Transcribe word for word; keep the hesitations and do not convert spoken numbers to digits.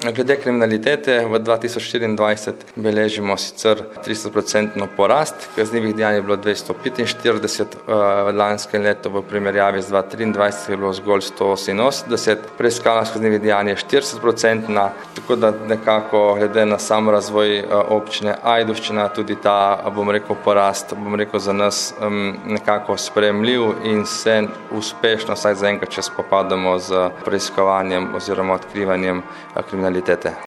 Glede kriminalitete v dva tisoč štiriindvajset beležimo sicer tristo procentno porast, kaznivih dejanj je bilo dvesto petinštirideset, v lanskem letu v primerjavi z dva tisoč triindvajset je bilo zgolj sto oseminosemdeset, preiskanost kaznivih dejanj je štirideset procentna, tako da nekako glede na sam razvoj občine Ajdovščina tudi ta, bom rekel, porast, bom rekel, za nas nekako sprejemljiv in se uspešno vsaj zaenkrat, če spopadamo z preiskovanjem oziroma odkrivanjem kriminalitete.